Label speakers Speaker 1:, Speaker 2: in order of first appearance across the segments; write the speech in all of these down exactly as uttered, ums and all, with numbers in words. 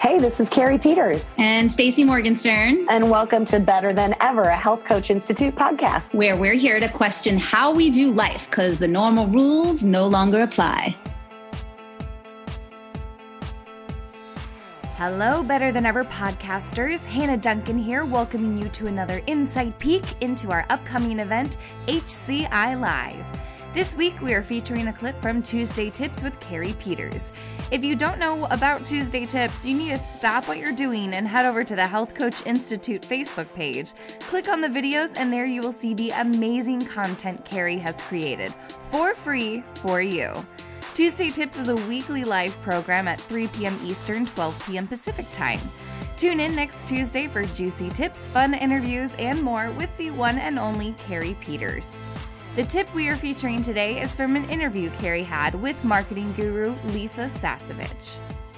Speaker 1: Hey, this is Carrie Peters.
Speaker 2: And Stacey Morgenstern.
Speaker 1: And welcome to Better Than Ever, a Health Coach Institute podcast,
Speaker 2: where we're here to question how we do life because the normal rules no longer apply.
Speaker 3: Hello, Better Than Ever podcasters. Hannah Duncan here, welcoming you to another insight peek into our upcoming event, H C I Live. This week, we are featuring a clip from Tuesday Tips with Carrie Peters. If you don't know about Tuesday Tips, you need to stop what you're doing and head over to the Health Coach Institute Facebook page. Click on the videos, and there you will see the amazing content Carrie has created for free for you. Tuesday Tips is a weekly live program at three p.m. Eastern, twelve p.m. Pacific Time. Tune in next Tuesday for juicy tips, fun interviews, and more with the one and only Carrie Peters. The tip we are featuring today is from an interview Carrie had with marketing guru Lisa Sasevich.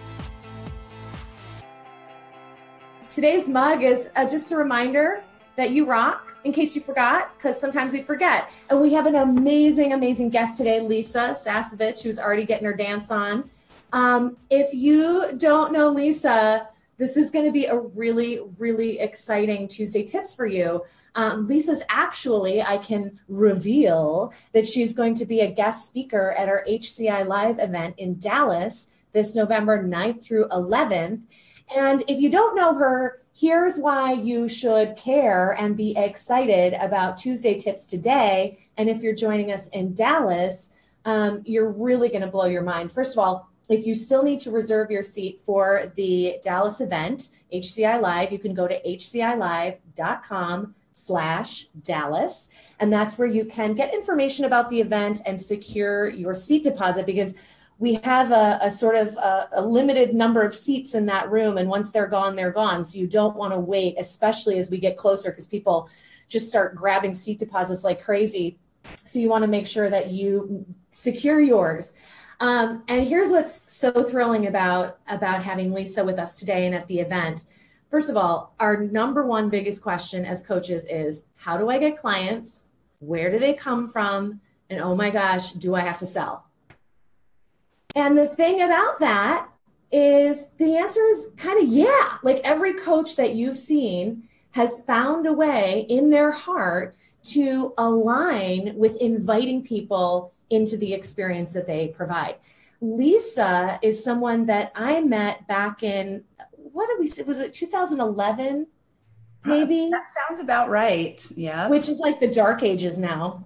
Speaker 4: Today's mug is uh, just a reminder that you rock, in case you forgot, because sometimes we forget. And we have an amazing, amazing guest today, Lisa Sasevich, who's already getting her dance on. Um, if you don't know Lisa, this is going to be a really, really exciting Tuesday Tips for you. Um, Lisa's actually, I can reveal that she's going to be a guest speaker at our H C I Live event in Dallas this November ninth through eleventh. And if you don't know her, here's why you should care and be excited about Tuesday Tips today. And if you're joining us in Dallas, um, you're really going to blow your mind. First of all, if you still need to reserve your seat for the Dallas event, H C I Live, you can go to h c i live dot com slash Dallas. And that's where you can get information about the event and secure your seat deposit, because we have a, a sort of a, a limited number of seats in that room. And once they're gone, they're gone. So you don't want to wait, especially as we get closer, because people just start grabbing seat deposits like crazy. So you want to make sure that you secure yours. Um, and here's what's so thrilling about, about having Lisa with us today and at the event. First of all, our number one biggest question as coaches is, how do I get clients? Where do they come from? And oh my gosh, do I have to sell? And the thing about that is the answer is kind of yeah. Like every coach that you've seen has found a way in their heart to align with inviting people into the experience that they provide. Lisa is someone that I met back in, what did we say, was it two thousand eleven, maybe?
Speaker 5: That sounds about right, yeah.
Speaker 4: Which is like the dark ages now.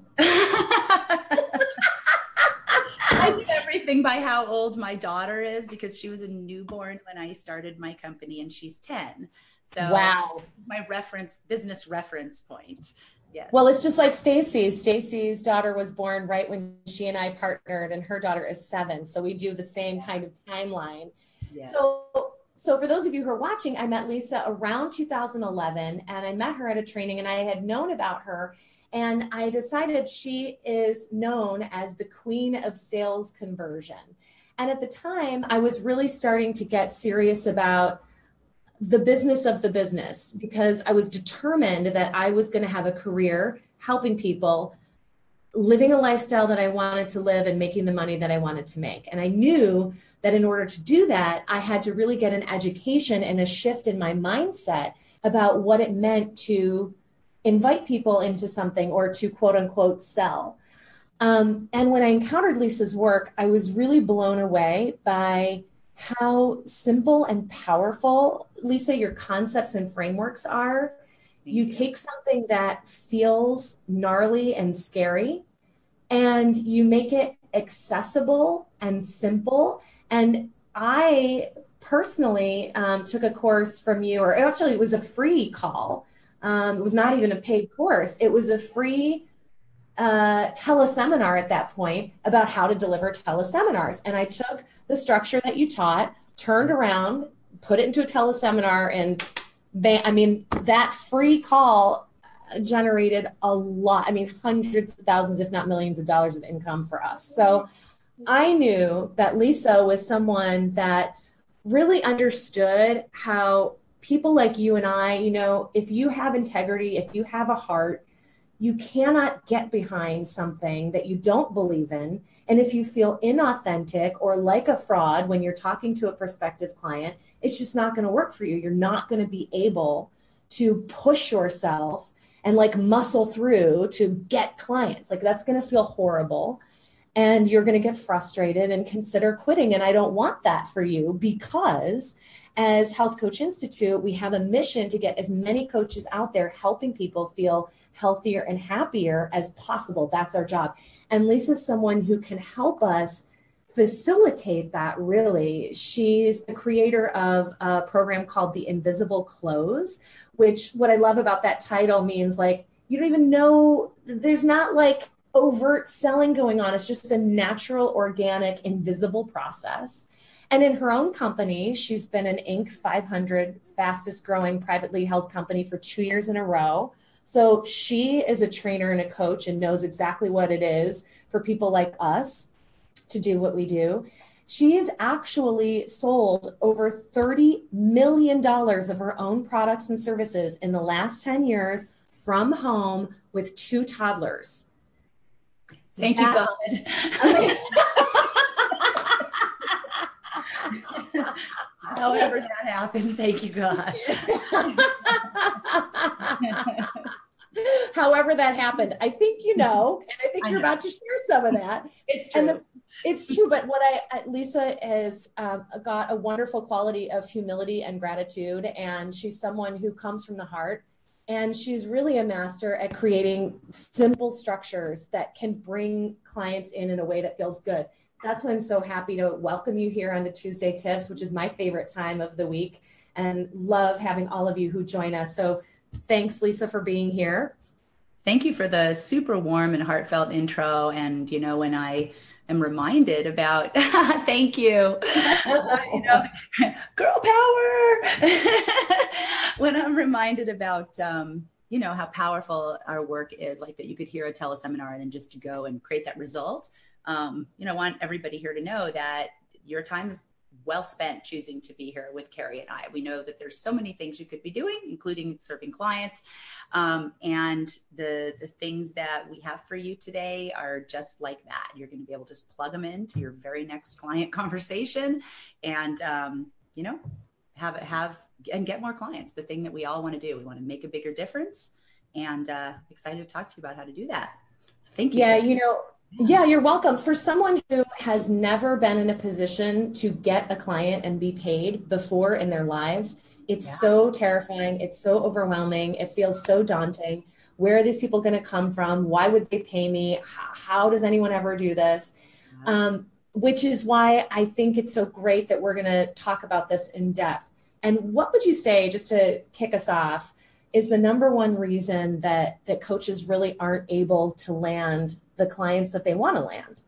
Speaker 5: I do everything by how old my daughter is, because she was a newborn when I started my company and she's ten. So
Speaker 4: wow,
Speaker 5: my reference, business reference point. Yes.
Speaker 4: Well, it's just like Stacey's. Stacey's daughter was born right when she and I partnered, and her daughter is seven. So we do the same kind of timeline. Yeah. So, so for those of you who are watching, I met Lisa around two thousand eleven, and I met her at a training, and I had known about her, and I decided she is known as the queen of sales conversion. And at the time, I was really starting to get serious about the business of the business, because I was determined that I was going to have a career helping people, living a lifestyle that I wanted to live and making the money that I wanted to make. And I knew that in order to do that, I had to really get an education and a shift in my mindset about what it meant to invite people into something or to quote unquote sell. Um, and when I encountered Lisa's work, I was really blown away by how simple and powerful, Lisa, your concepts and frameworks are. You take something that feels gnarly and scary, and you make it accessible and simple. And I personally um, took a course from you, or actually it was a free call. Um, it was not even a paid course. It was a free uh, teleseminar at that point about how to deliver teleseminars. And I took the structure that you taught, turned around, put it into a teleseminar, and they, I mean, that free call generated a lot, I mean, hundreds of thousands, if not millions of dollars of income for us. So I knew that Lisa was someone that really understood how people like you and I, you know, if you have integrity, if you have a heart, You cannot get behind something that you don't believe in. And if you feel inauthentic or like a fraud when you're talking to a prospective client, it's just not going to work for you. You're not going to be able to push yourself and like muscle through to get clients. Like that's going to feel horrible. And you're going to get frustrated and consider quitting. And I don't want that for you, because as Health Coach Institute, we have a mission to get as many coaches out there helping people feel healthier and happier as possible. That's our job. And Lisa's someone who can help us facilitate that, really. She's the creator of a program called The Invisible Close, which what I love about that title means like, you don't even know, there's not like overt selling going on. It's just a natural, organic, invisible process. And in her own company, she's been an Inc five hundred fastest growing privately held company for two years in a row. So she is a trainer and a coach and knows exactly what it is for people like us to do what we do. She has actually sold over thirty million dollars of her own products and services in the last ten years from home with two toddlers.
Speaker 5: Thank
Speaker 4: That's,
Speaker 5: you, God. However that happened, thank you, God.
Speaker 4: However that happened, I think you know, and I think
Speaker 5: I
Speaker 4: you're
Speaker 5: know.
Speaker 4: about to share some of that.
Speaker 5: It's true.
Speaker 4: And the, it's true, but what I, Lisa has um, got a wonderful quality of humility and gratitude, and she's someone who comes from the heart, and she's really a master at creating simple structures that can bring clients in in a way that feels good. That's why I'm so happy to welcome you here on the Tuesday Tips, which is my favorite time of the week, and love having all of you who join us. So thanks, Lisa, for being here.
Speaker 5: Thank you for the super warm and heartfelt intro. And, you know, when I am reminded about, thank you, you know, girl power. When I'm reminded about, um, you know, how powerful our work is, like that you could hear a teleseminar and then just to go and create that result. Um, you know, I want everybody here to know that your time is well spent choosing to be here with Carrie and I. We know that there's so many things you could be doing, including serving clients. Um, and the, the things that we have for you today are just like that. You're going to be able to just plug them into your very next client conversation and, um, you know, have, have, and get more clients. The thing that we all want to do. We want to make a bigger difference, and uh, excited to talk to you about how to do that. So thank you.
Speaker 4: Yeah, you know, Yeah, you're welcome. For someone who has never been in a position to get a client and be paid before in their lives, it's yeah. so terrifying. It's so overwhelming. It feels so daunting. Where are these people going to come from? Why would they pay me? How, how does anyone ever do this? Um, which is why I think it's so great that we're going to talk about this in depth. And what would you say, just to kick us off, is the number one reason that, that coaches really aren't able to land the clients that they want to land?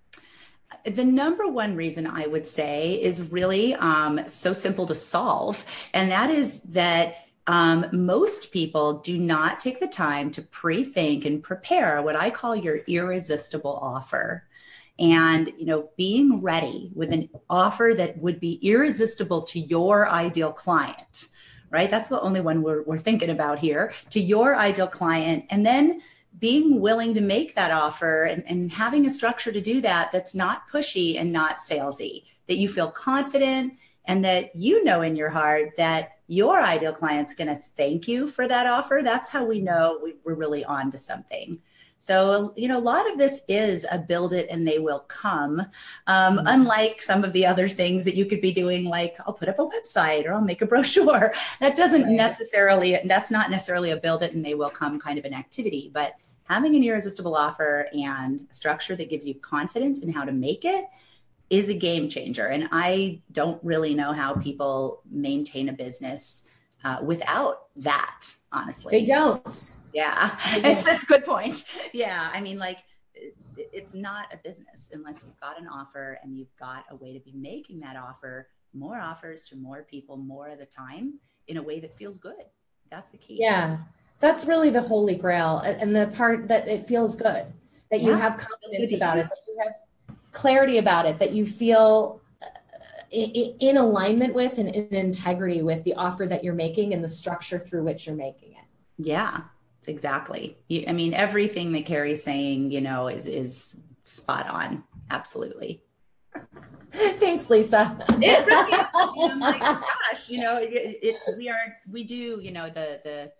Speaker 5: The number one reason I would say is really um, so simple to solve. And that is that um, most people do not take the time to pre-think and prepare what I call your irresistible offer. And, you know, being ready with an offer that would be irresistible to your ideal client, right? That's the only one we're, we're thinking about here, to your ideal client. And then being willing to make that offer and, and having a structure to do that that's not pushy and not salesy, that you feel confident and that you know in your heart that your ideal client's going to thank you for that offer. That's how we know we, we're really on to something. So, you know, a lot of this is a build it and they will come. Um, mm-hmm. Unlike some of the other things that you could be doing, like I'll put up a website or I'll make a brochure. That doesn't right. necessarily, that's not necessarily a build it and they will come kind of an activity, but having an irresistible offer and a structure that gives you confidence in how to make it is a game changer. And I don't really know how people maintain a business uh, without that, honestly.
Speaker 4: They don't.
Speaker 5: Yeah, it's, it's a good point. Yeah, I mean, like, it, it's not a business unless you've got an offer and you've got a way to be making that offer, more offers to more people more of the time in a way that feels good. That's the key.
Speaker 4: Yeah, that's really the holy grail. And the part that it feels good, that you yeah, have confidence about it, that you have clarity about it, that you feel in, in alignment with and in integrity with the offer that you're making and the structure through which you're making it.
Speaker 5: Yeah. exactly. You, I mean, everything that Carrie's saying, you know, is, is spot on. Absolutely.
Speaker 4: Thanks, Lisa.
Speaker 5: It really, I'm like, gosh, you know, it, it, we are, we do, you know, the, the,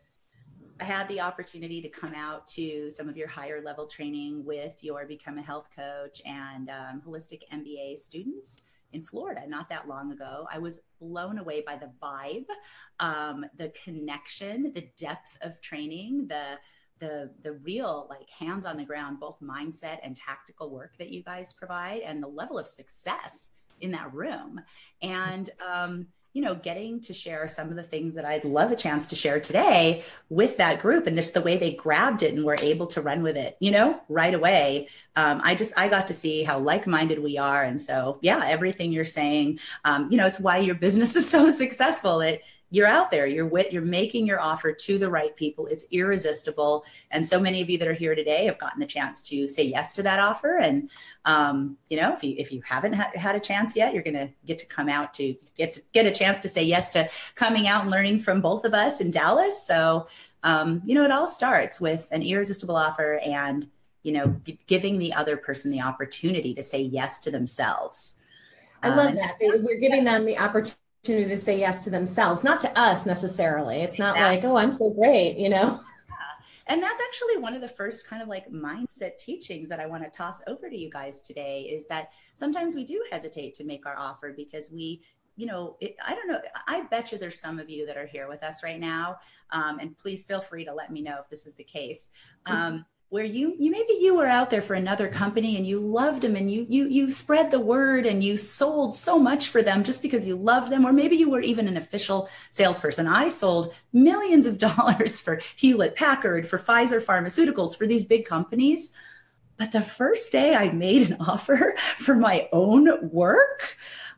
Speaker 5: I had the opportunity to come out to some of your higher level training with your Become a Health Coach and um, Holistic M B A students in Florida not that long ago. I was blown away by the vibe, um, the connection, the depth of training, the the the real like hands on the ground, both mindset and tactical work that you guys provide, and the level of success in that room. And, um, you know, getting to share some of the things that I'd love a chance to share today with that group, and just the way they grabbed it and were able to run with it, you know, right away. Um, I just, I got to see how like-minded we are. And so, yeah, everything you're saying, um, you know, it's why your business is so successful. It, you're out there, you're with, you're making your offer to the right people. It's irresistible. And so many of you that are here today have gotten the chance to say yes to that offer. And, um, you know, if you, if you haven't ha- had a chance yet, you're going to get to come out to get, to get a chance to say yes to coming out and learning from both of us in Dallas. So, um, you know, it all starts with an irresistible offer and, you know, g- giving the other person the opportunity to say yes to themselves.
Speaker 4: I love
Speaker 5: um,
Speaker 4: that. We're giving them the opportunity to say yes to themselves, not to us necessarily. It's not like, oh, I'm so great, you know?
Speaker 5: And that's actually one of the first kind of like mindset teachings that I want to toss over to you guys today, is that sometimes we do hesitate to make our offer because we, you know, it, I don't know, I bet you there's some of you that are here with us right now. Um, and please feel free to let me know if this is the case. Um, mm-hmm. Where you, you maybe you were out there for another company and you loved them and you, you, you spread the word and you sold so much for them just because you loved them. Or maybe you were even an official salesperson. I sold millions of dollars for Hewlett Packard, for Pfizer Pharmaceuticals, for these big companies. But the first day I made an offer for my own work,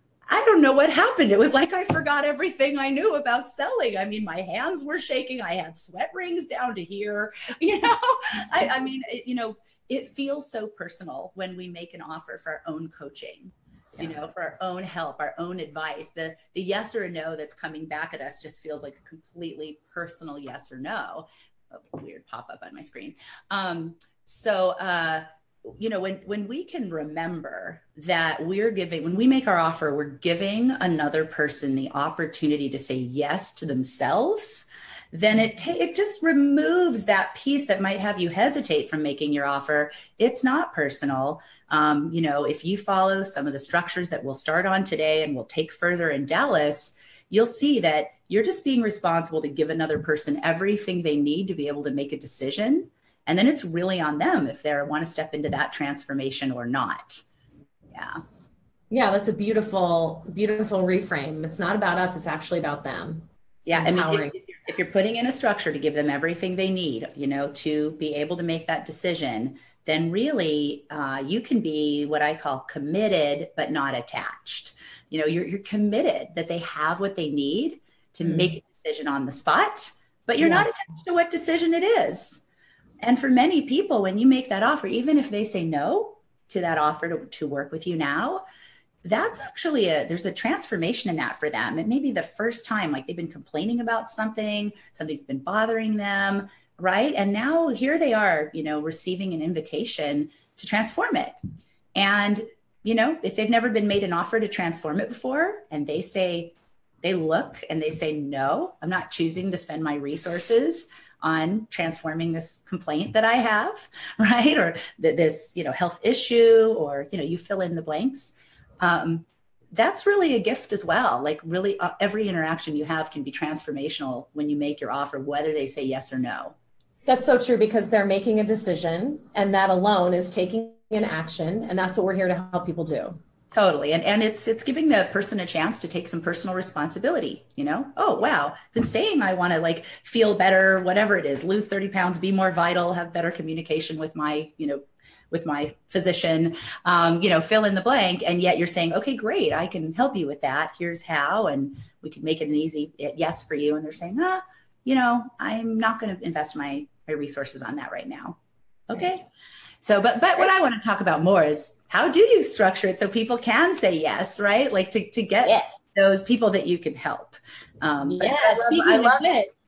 Speaker 5: I don't know what happened. It was like I forgot everything I knew about selling. I mean, my hands were shaking. I had sweat rings down to here. You know, I, I mean, it, you know, it feels so personal when we make an offer for our own coaching, you know, for our own help, our own advice. The the yes or no that's coming back at us just feels like a completely personal yes or no. A weird pop-up on my screen. Um, so, uh, you know, when, when we can remember that we're giving, when we make our offer, we're giving another person the opportunity to say yes to themselves, then it, ta- it just removes that piece that might have you hesitate from making your offer. It's not personal. Um, you know, if you follow some of the structures that we'll start on today and we'll take further in Dallas, you'll see that you're just being responsible to give another person everything they need to be able to make a decision. And then it's really on them if they want to step into that transformation or not. Yeah.
Speaker 4: Yeah, that's a beautiful, beautiful reframe. It's not about us. It's actually about them.
Speaker 5: Yeah. I mean, if, if you're putting in a structure to give them everything they need, you know, to be able to make that decision, then really uh, you can be what I call committed, but not attached. You know, you're, you're committed that they have what they need to mm. make a decision on the spot, but you're yeah. not attached to what decision it is. And for many people, when you make that offer, even if they say no to that offer to, to work with you now, that's actually a, there's a transformation in that for them. It may be the first time, like they've been complaining about something, something's been bothering them, right? And now here they are, you know, receiving an invitation to transform it. And, you know, if they've never been made an offer to transform it before, and they say, they look and they say, no, I'm not choosing to spend my resources on transforming this complaint that I have, right? Or th- this, you know, health issue, or, you know, you fill in the blanks. Um, that's really a gift as well. Like really uh, every interaction you have can be transformational when you make your offer, whether they say yes or no.
Speaker 4: That's so true, because they're making a decision, and that alone is taking an action. And that's what we're here to help people do.
Speaker 5: Totally. And and it's it's giving the person a chance to take some personal responsibility, you know? Oh, wow. I've been saying I want to like feel better, whatever it is, lose thirty pounds, be more vital, have better communication with my, you know, with my physician, um, you know, fill in the blank. And yet you're saying, okay, great, I can help you with that. Here's how. And we can make it an easy yes for you. And they're saying, ah, you know, I'm not going to invest my, my resources on that right now. Okay. So, but but what I want to talk about more is how do you structure it so people can say yes, right? Like to, to get yes. those people that you can help. Um,
Speaker 4: yeah,
Speaker 5: I love,
Speaker 4: speaking
Speaker 5: I love
Speaker 4: of it.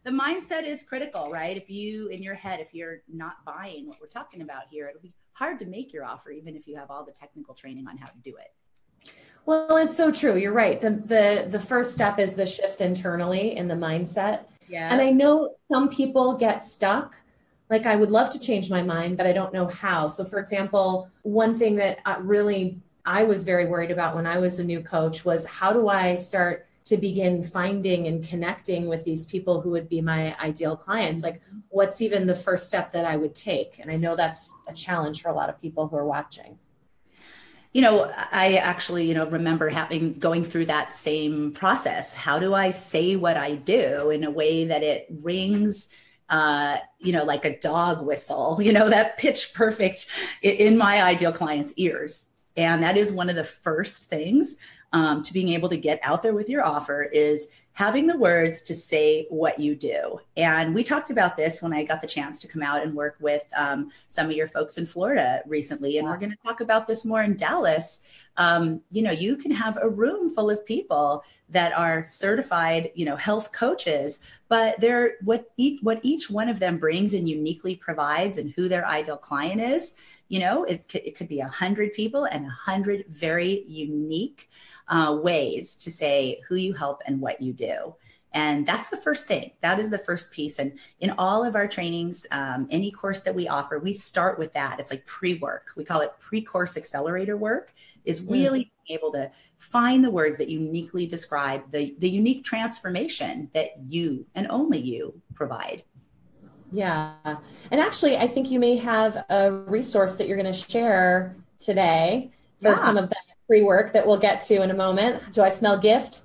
Speaker 5: the mindset is critical, right? If you, in your head, if you're not buying what we're talking about here, it'll be hard to make your offer, even if you have all the technical training on how to do it.
Speaker 4: Well, it's so true. You're right. The, the, the first step is the shift internally in the mindset.
Speaker 5: Yeah.
Speaker 4: And I know some people get stuck. Like, I would love to change my mind, but I don't know how. So for example, one thing that really I was very worried about when I was a new coach was, how do I start to begin finding and connecting with these people who would be my ideal clients? Like, what's even the first step that I would take? And I know that's a challenge for a lot of people who are watching.
Speaker 5: You know, I actually, you know, remember having, going through that same process. How do I say what I do in a way that it rings, uh, you know, like a dog whistle, you know, that pitch perfect in my ideal client's ears? And that is one of the first things um, to being able to get out there with your offer, is having the words to say what you do. And we talked about this when I got the chance to come out and work with um, some of your folks in Florida recently. And we're going to talk about this more in Dallas. Um, you know, you can have a room full of people that are certified, you know, health coaches, but they're what each, what each one of them brings and uniquely provides, and who their ideal client is. You know, it could, it could be a hundred people and a hundred very unique uh, ways to say who you help and what you do. And that's the first thing. That is the first piece. And in all of our trainings, um, any course that we offer, we start with that. It's like pre-work. We call it pre-course accelerator work, is really mm. being able to find the words that uniquely describe the, the unique transformation that you and only you provide.
Speaker 4: Yeah. And actually, I think you may have a resource that you're going to share today for yeah. some of that pre-work that we'll get to in a moment. Do I smell gift?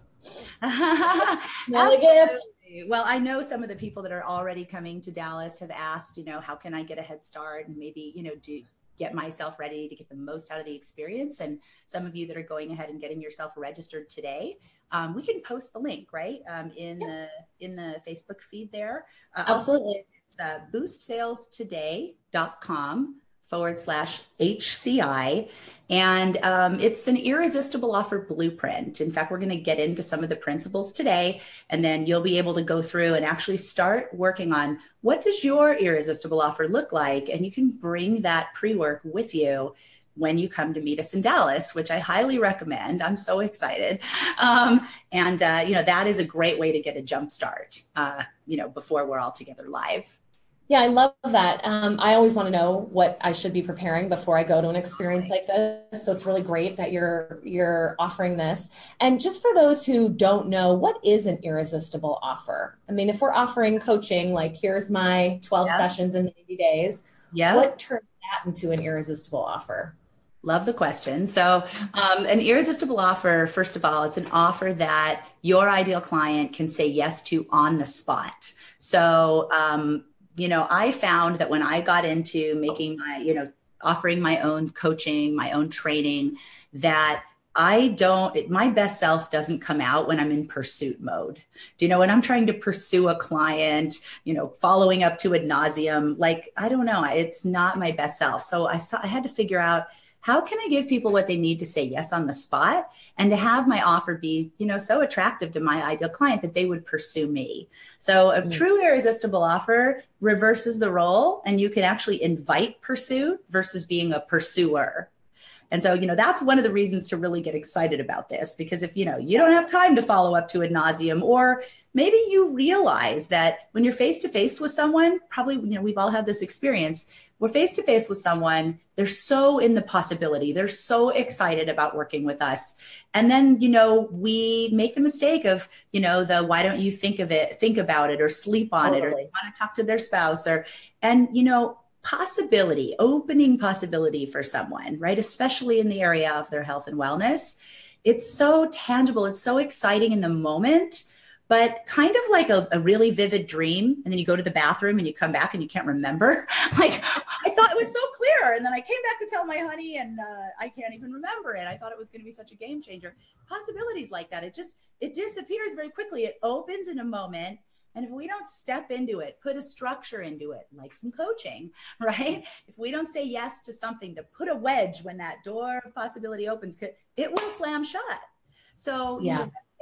Speaker 4: Smell a gift.
Speaker 5: Well, I know some of the people that are already coming to Dallas have asked, you know, how can I get a head start and maybe, you know, do get myself ready to get the most out of the experience. And some of you that are going ahead and getting yourself registered today, um, we can post the link, right? Um, in yeah. the in the Facebook feed there.
Speaker 4: Uh, Absolutely.
Speaker 5: Uh, boost sales today dot com forward slash H C I. And um, it's an irresistible offer blueprint. In fact, we're going to get into some of the principles today, and then you'll be able to go through and actually start working on, what does your irresistible offer look like? And you can bring that pre-work with you when you come to meet us in Dallas, which I highly recommend. I'm so excited. Um, and, uh, you know, that is a great way to get a jump start, uh, you know, before we're all together live.
Speaker 4: Yeah, I love that. Um, I always want to know what I should be preparing before I go to an experience like this. So it's really great that you're you're offering this. And just for those who don't know, what is an irresistible offer? I mean, if we're offering coaching, like here's my twelve yeah. sessions in ninety days, yeah. what turns that into an irresistible offer?
Speaker 5: Love the question. So um, an irresistible offer, first of all, it's an offer that your ideal client can say yes to on the spot. So um, you know, I found that when I got into making my, you know, offering my own coaching, my own training, that I don't, it, my best self doesn't come out when I'm in pursuit mode. Do you know, when I'm trying to pursue a client, you know, following up to ad nauseum, like, I don't know, it's not my best self. So I saw, I had to figure out, how can I give people what they need to say yes on the spot, and to have my offer be, you know, so attractive to my ideal client that they would pursue me? So a mm-hmm. true irresistible offer reverses the role, and you can actually invite pursuit versus being a pursuer. And so, you know, that's one of the reasons to really get excited about this, because if, you know, you don't have time to follow up to ad nauseum, or maybe you realize that when you're face to face with someone, probably, you know, we've all had this experience. We're face to face with someone, they're so in the possibility, they're so excited about working with us. And then, you know, we make the mistake of, you know, the, why don't you think of it, think about it, or sleep on totally. it, or they want to talk to their spouse, or, and, you know, possibility, opening possibility for someone, right? Especially in the area of their health and wellness. It's so tangible. It's so exciting in the moment, but kind of like a, a really vivid dream. And then you go to the bathroom and you come back and you can't remember. Like, I thought it was so clear. And then I came back to tell my honey, and uh, I can't even remember it. I thought it was going to be such a game changer. Possibilities like that, it just, it disappears very quickly. It opens in a moment. And if we don't step into it, put a structure into it, like some coaching, right? If we don't say yes to something, to put a wedge when that door of possibility opens, it will slam shut. So, yeah. you know,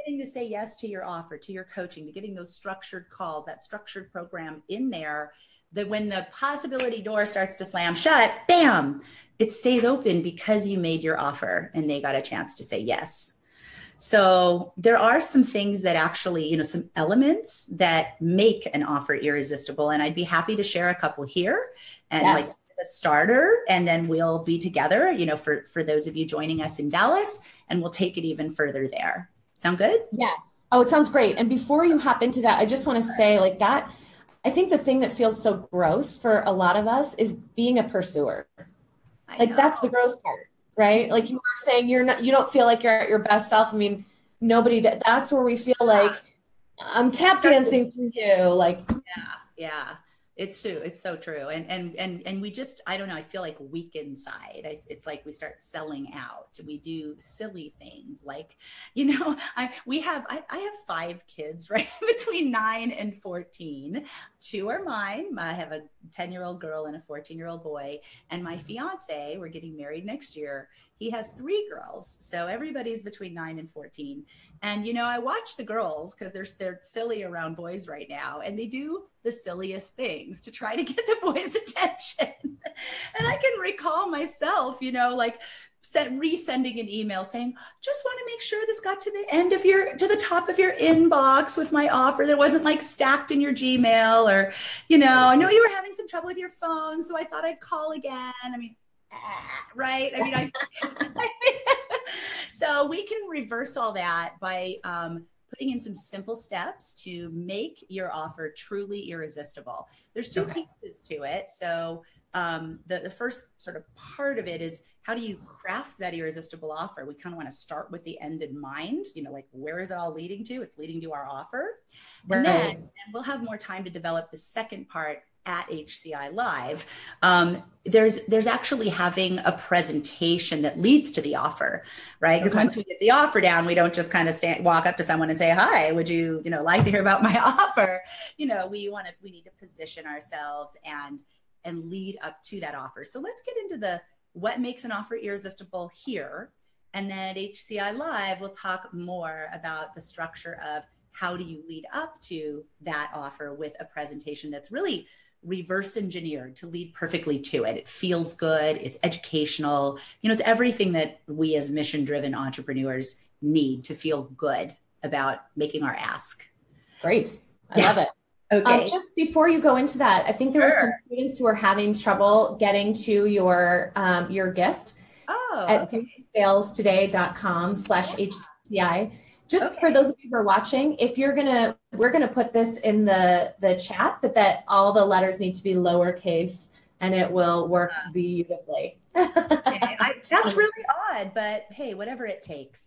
Speaker 5: getting to say yes to your offer, to your coaching, to getting those structured calls, that structured program in there, that when the possibility door starts to slam shut, bam, it stays open because you made your offer and they got a chance to say yes. So there are some things that actually, you know, some elements that make an offer irresistible. And I'd be happy to share a couple here and yes. like a starter, and then we'll be together, you know, for, for those of you joining us in Dallas, and we'll take it even further there. Sound good?
Speaker 4: Yes. Oh, it sounds great. And before you hop into that, I just want to say like that, I think the thing that feels so gross for a lot of us is being a pursuer.
Speaker 5: I
Speaker 4: like
Speaker 5: know.
Speaker 4: That's the gross part. Right? Like you were saying, you're not, you don't feel like you're at your best self. I mean, nobody, that's where we feel like I'm tap dancing for you. Like,
Speaker 5: yeah, yeah, it's true. It's so true. And, and, and, and we just, I don't know, I feel like weak inside. I, it's like we start selling out. We do silly things like, you know, I, we have, I, I have five kids, right? Between nine and fourteen. Two are mine. I have a ten year old girl and a fourteen year old boy. And my fiance, we're getting married next year. He has three girls. So everybody's between nine and fourteen. And, you know, I watch the girls because they're, they're silly around boys right now. And they do the silliest things to try to get the boys' attention. And I can recall myself, you know, like send, resending an email saying, just want to make sure this got to the end of your, to the top of your inbox with my offer. That wasn't like stacked in your Gmail, or, you know, I know you were having some trouble with your phone, so I thought I'd call again. I mean, right? I mean, I, so we can reverse all that by um, putting in some simple steps to make your offer truly irresistible. There's two okay. pieces to it. So um, the, the first sort of part of it is, how do you craft that irresistible offer? We kind of want to start with the end in mind, you know, like where is it all leading to? It's leading to our offer. Right. And then and we'll have more time to develop the second part at H C I Live. Um, there's there's actually having a presentation that leads to the offer, right? Because okay. once we get the offer down, we don't just kind of stand, walk up to someone and say, hi, would you, you know, like to hear about my offer? You know, we want to, we need to position ourselves and, and lead up to that offer. So let's get into the, what makes an offer irresistible here. And then at H C I Live, we'll talk more about the structure of how do you lead up to that offer with a presentation that's really reverse engineered to lead perfectly to it. It feels good. It's educational. You know, it's everything that we as mission driven entrepreneurs need to feel good about making our ask.
Speaker 4: Great. I
Speaker 5: yeah.
Speaker 4: love it.
Speaker 5: Okay.
Speaker 4: Uh, just before you go into that, I think there
Speaker 5: sure.
Speaker 4: were some students who are having trouble getting to your, um, your gift
Speaker 5: oh,
Speaker 4: at
Speaker 5: okay.
Speaker 4: salestoday.com slash HCI. Just
Speaker 5: okay.
Speaker 4: for those of you who are watching, if you're going to, we're going to put this in the, the chat, but that all the letters need to be lowercase and it will work beautifully.
Speaker 5: Okay. I, that's really odd, but hey, whatever it takes.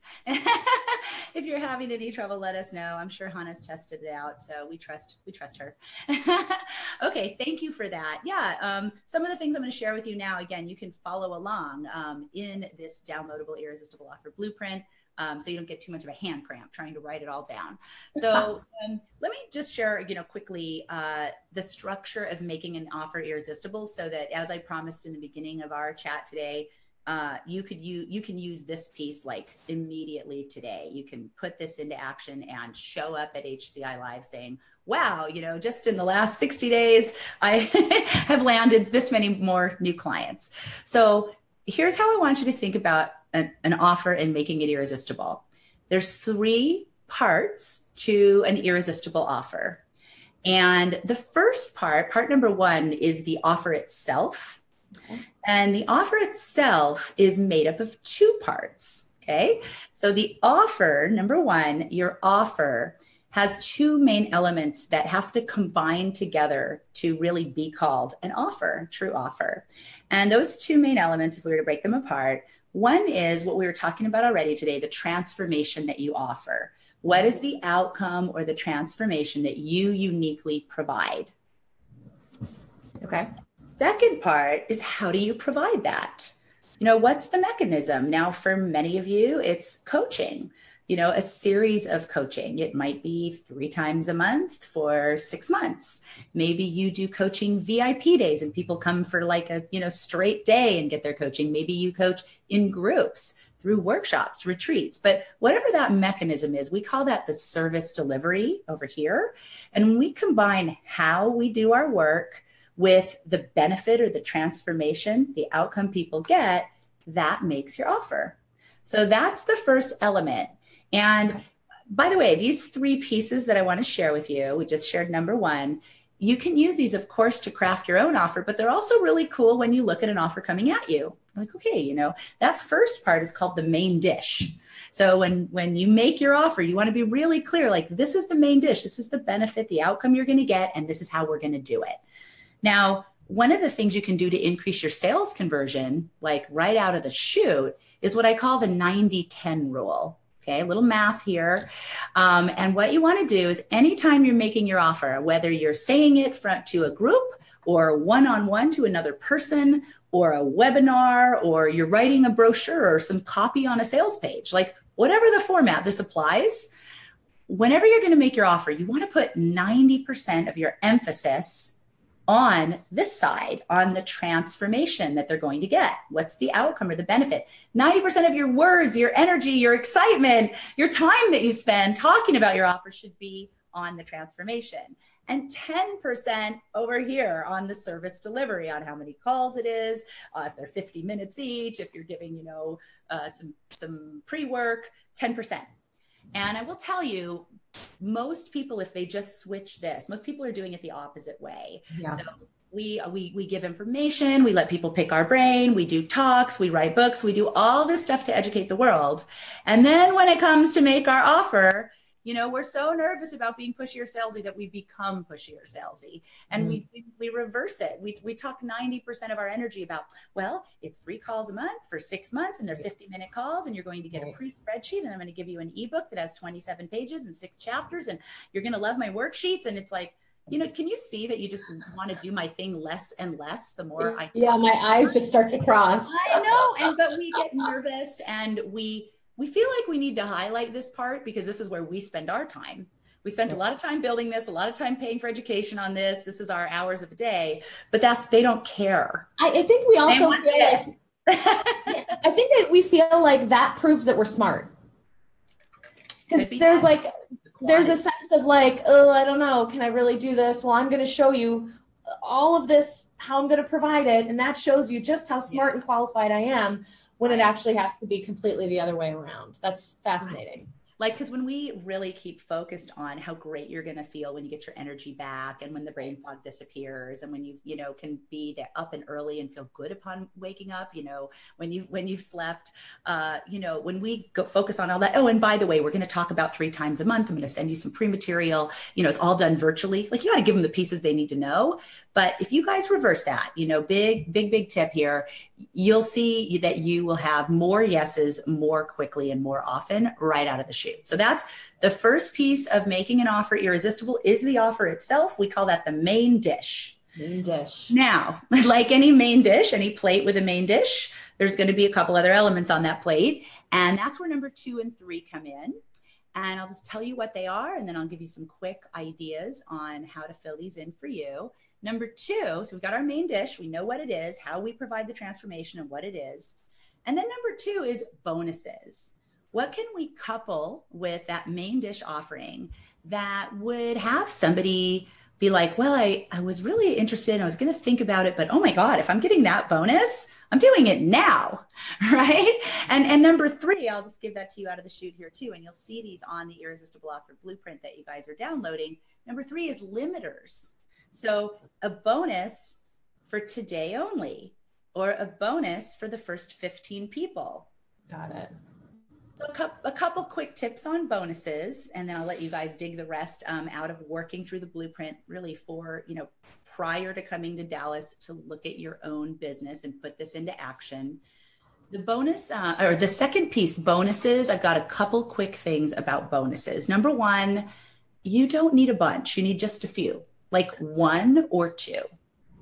Speaker 5: If you're having any trouble, let us know. I'm sure Hannah's tested it out, so we trust we trust her. Okay, thank you for that. Yeah, um, some of the things I'm going to share with you now. Again, you can follow along um, in this downloadable irresistible offer blueprint. Um, so you don't get too much of a hand cramp trying to write it all down. So um, let me just share, you know, quickly uh, the structure of making an offer irresistible, so that, as I promised in the beginning of our chat today, uh, you could you you can use this piece like immediately today. You can put this into action and show up at H C I Live saying, wow, you know, just in the last sixty days, I have landed this many more new clients. So here's how I want you to think about an, an offer and making it irresistible. There's three parts to an irresistible offer. And the first part, part number one, is the offer itself. Okay. And the offer itself is made up of two parts. Okay. So the offer, number one, your offer has two main elements that have to combine together to really be called an offer, true offer. And those two main elements, if we were to break them apart, one is what we were talking about already today, the transformation that you offer. What is the outcome or the transformation that you uniquely provide?
Speaker 4: Okay.
Speaker 5: Second part is, how do you provide that? You know, what's the mechanism? Now, for many of you, it's coaching. You know, a series of coaching. It might be three times a month for six months. Maybe you do coaching V I P days and people come for like a, you know, straight day and get their coaching. Maybe you coach in groups through workshops, retreats, but whatever that mechanism is, we call that the service delivery over here. And when we combine how we do our work with the benefit or the transformation, the outcome people get, that makes your offer. So that's the first element. And by the way, these three pieces that I want to share with you, we just shared number one. You can use these, of course, to craft your own offer, but they're also really cool when you look at an offer coming at you. Like, okay, you know, that first part is called the main dish. So when, when you make your offer, you want to be really clear, like, this is the main dish, this is the benefit, the outcome you're going to get, and this is how we're going to do it. Now, one of the things you can do to increase your sales conversion, like right out of the chute, is what I call the ninety ten rule. Okay, a little math here. Um, and what you want to do is anytime you're making your offer, whether you're saying it front to a group or one-on-one to another person or a webinar, or you're writing a brochure or some copy on a sales page, like whatever the format this applies, whenever you're going to make your offer, you want to put ninety percent of your emphasis on this side, on the transformation that they're going to get. What's the outcome or the benefit? ninety percent of your words, your energy, your excitement, your time that you spend talking about your offer should be on the transformation. And ten percent over here on the service delivery, on how many calls it is, uh, if they're fifty minutes each, if you're giving, you know, uh, some, some pre-work, ten percent. And I will tell you, most people, if they just switch this, most people are doing it the opposite way. Yeah. So we, we, we give information, we let people pick our brain, we do talks, we write books, we do all this stuff to educate the world. And then when it comes to make our offer, you know, we're so nervous about being pushy or salesy that we become pushy or salesy. And mm. we, we we reverse it. We we talk ninety percent of our energy about, well, it's three calls a month for six months and they're fifty minute calls, and you're going to get a pre-spreadsheet, and I'm going to give you an ebook that has twenty-seven pages and six chapters, and you're going to love my worksheets. And it's like, you know, can you see that you just want to do my thing less and less the more I
Speaker 4: Yeah, my eyes just start to cross.
Speaker 5: I know. And but we get nervous, and we We feel like we need to highlight this part because this is where we spend our time. We spent a lot of time building this, a lot of time paying for education on this. This is our hours of the day, but that's, they don't care.
Speaker 4: I, I think we also feel like, I think that we feel like that proves that we're smart. Because be there's like, there's a sense of like, oh, I don't know, can I really do this? Well, I'm going to show you all of this, how I'm going to provide it. And that shows you just how smart yeah. and qualified I am, when it actually has to be completely the other way around. That's fascinating.
Speaker 5: Like, because when we really keep focused on how great you're going to feel when you get your energy back, and when the brain fog disappears, and when you, you know, can be there up and early and feel good upon waking up, you know, when you, when you've slept, uh, you know, when we go focus on all that. Oh, and by the way, we're going to talk about three times a month. I'm going to send you some pre-material, you know, it's all done virtually. Like, you got to give them the pieces they need to know. But if you guys reverse that, you know, big, big, big tip here, you'll see that you will have more yeses more quickly and more often right out of the chute. So that's the first piece of making an offer irresistible, is the offer itself. We call that the main dish.
Speaker 4: Main dish.
Speaker 5: Now, like any main dish, any plate with a main dish, there's going to be a couple other elements on that plate. And that's where number two and three come in. And I'll just tell you what they are, and then I'll give you some quick ideas on how to fill these in for you. Number two, so we've got our main dish. We know what it is, how we provide the transformation, and what it is. And then number two is bonuses. What can we couple with that main dish offering that would have somebody be like, well, I, I was really interested, and I was going to think about it, but oh my God, if I'm getting that bonus, I'm doing it now, right? And, and number three, I'll just give that to you out of the chute here too, and you'll see these on the Irresistible Offer Blueprint that you guys are downloading. Number three is limiters. So a bonus for today only, or a bonus for the first fifteen people.
Speaker 4: Got it.
Speaker 5: So a couple, a couple quick tips on bonuses, and then I'll let you guys dig the rest um, out of working through the blueprint, really for, you know, prior to coming to Dallas to look at your own business and put this into action. The bonus, uh, or the second piece, bonuses, I've got a couple quick things about bonuses. Number one, you don't need a bunch. You need just a few, like one or two.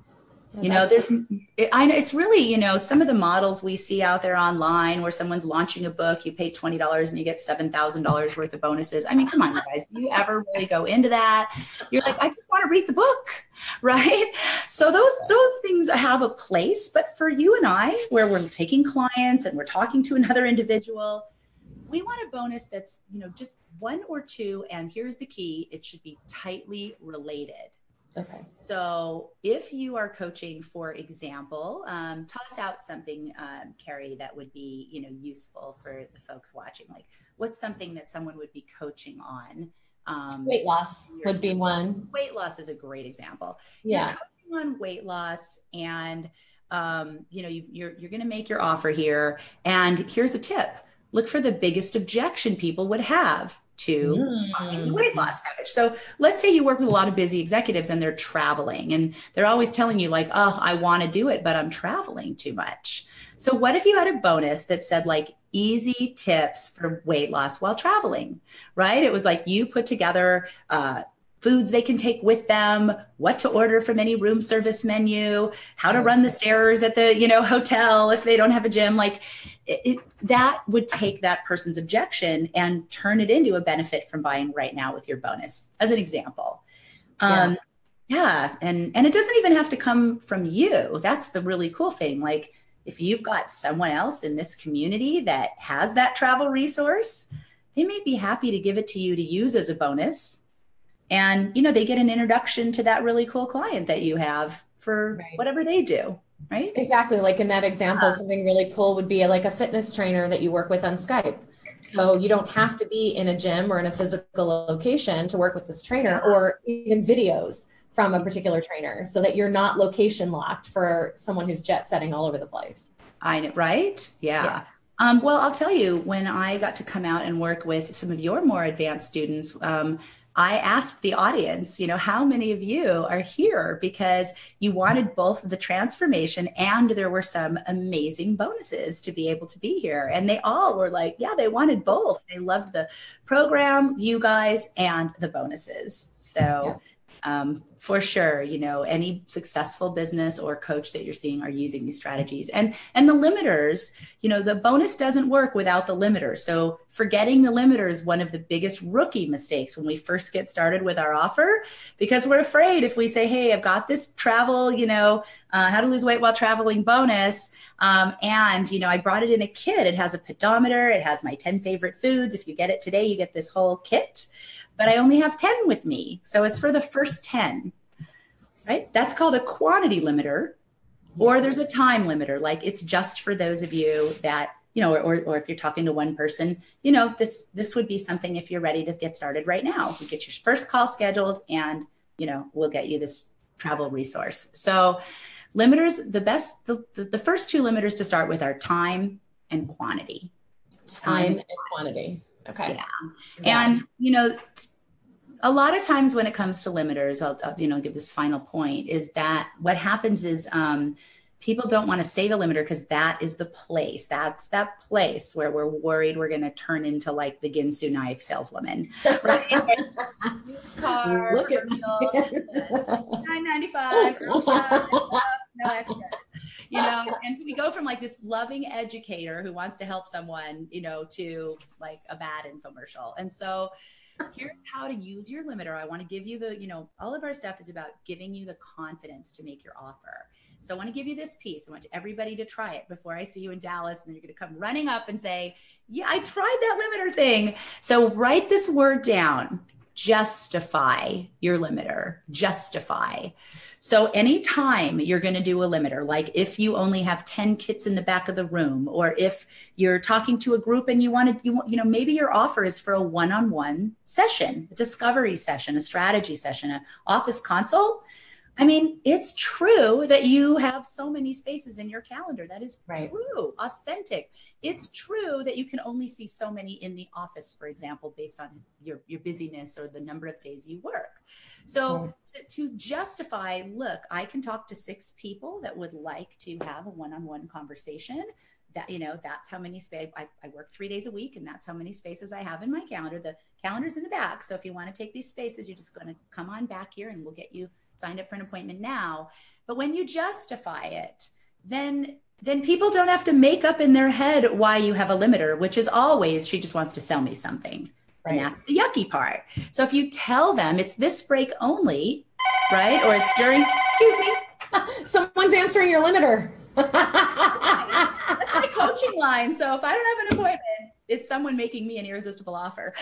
Speaker 5: You know, there's, it, I know it's really, you know, some of the models we see out there online where someone's launching a book, you pay twenty dollars and you get seven thousand dollars worth of bonuses. I mean, come on, you guys, do you ever really go into that? You're like, I just want to read the book, right? So those, those things have a place, but for you and I, where we're taking clients and we're talking to another individual, we want a bonus that's, you know, just one or two. And here's the key, it should be tightly related.
Speaker 4: Okay.
Speaker 5: So if you are coaching, for example, um, toss out something, um, Carrie, that would be, you know, useful for the folks watching. Like, what's something that someone would be coaching on? Um,
Speaker 4: weight loss would be one.
Speaker 5: Weight loss is a great example.
Speaker 4: Yeah.
Speaker 5: You're coaching on weight loss, and um, you know, you, you're you're going to make your offer here. And here's a tip: look for the biggest objection people would have to
Speaker 4: mm.
Speaker 5: the weight loss package. So let's say you work with a lot of busy executives and they're traveling and they're always telling you like, oh, I want to do it, but I'm traveling too much. So what if you had a bonus that said like easy tips for weight loss while traveling, right? It was like you put together uh, foods they can take with them, what to order from any room service menu, how to run the stairs at the, you know, hotel if they don't have a gym. Like it, it, that would take that person's objection and turn it into a benefit from buying right now with your bonus, as an example. Um, yeah. yeah. And, and it doesn't even have to come from you. That's the really cool thing. Like if you've got someone else in this community that has that travel resource, they may be happy to give it to you to use as a bonus. And, you know, they get an introduction to that really cool client that you have for right. whatever they do, right?
Speaker 4: Exactly. Like in that example, uh, something really cool would be like a fitness trainer that you work with on Skype. So you don't have to be in a gym or in a physical location to work with this trainer, or even videos from a particular trainer so that you're not location locked for someone who's jet setting all over the place.
Speaker 5: I know, right? Yeah. yeah. Um, well, I'll tell you, when I got to come out and work with some of your more advanced students, um, I asked the audience, you know, how many of you are here because you wanted both the transformation and there were some amazing bonuses to be able to be here. And they all were like, yeah, they wanted both. They loved the program, you guys, and the bonuses. So um, for sure, you know, any successful business or coach that you're seeing are using these strategies. And, and the limiters, you know, the bonus doesn't work without the limiter. So forgetting the limiter is one of the biggest rookie mistakes when we first get started with our offer, because we're afraid if we say, hey, I've got this travel, you know, uh, how to lose weight while traveling bonus. Um, and, you know, I brought it in a kit. It has a pedometer. It has my ten favorite foods. If you get it today, you get this whole kit. But I only have ten with me. So it's for the first ten, right? That's called a quantity limiter, or there's a time limiter. Like it's just for those of you that, you know, or, or if you're talking to one person, you know, this, this would be something if you're ready to get started right now. You get your first call scheduled and, you know, we'll get you this travel resource. So limiters, the best, the, the, the first two limiters to start with are time and quantity.
Speaker 4: Time and quantity. Okay.
Speaker 5: Yeah. yeah. And, you know, a lot of times when it comes to limiters, I'll, I'll, you know, give this final point is that what happens is um, people don't want to say the limiter because that is the place. That's that place where we're worried we're going to turn into like the Ginsu knife saleswoman. Right? Car,
Speaker 4: Look at
Speaker 5: nine ninety-five, no extras. You know, and so we go from like this loving educator who wants to help someone, you know, to like a bad infomercial. And so here's how to use your limiter. I want to give you the, you know, all of our stuff is about giving you the confidence to make your offer. So I want to give you this piece. I want everybody to try it before I see you in Dallas. And then you're going to come running up and say, yeah, I tried that limiter thing. So write this word down. Justify your limiter. Justify. So anytime you're going to do a limiter, like if you only have ten kits in the back of the room, or if you're talking to a group and you want to, you, you know, maybe your offer is for a one-on-one session, a discovery session, a strategy session, an office consult. I mean, it's true that you have so many spaces in your calendar. That is right. True, authentic. It's true that you can only see so many in the office, for example, based on your, your busyness or the number of days you work. So right. to, to justify, look, I can talk to six people that would like to have a one-on-one conversation. That, you know, that's how many space I, I work three days a week, and that's how many spaces I have in my calendar. The calendar's in the back. So if you want to take these spaces, you're just going to come on back here and we'll get you signed up for an appointment now. But when you justify it, then then people don't have to make up in their head why you have a limiter, which is always, she just wants to sell me something. Right. And that's the yucky part. So if you tell them it's this break only, right? Or it's during, excuse me.
Speaker 4: Someone's answering your limiter.
Speaker 5: That's my coaching line. So if I don't have an appointment, it's someone making me an irresistible offer.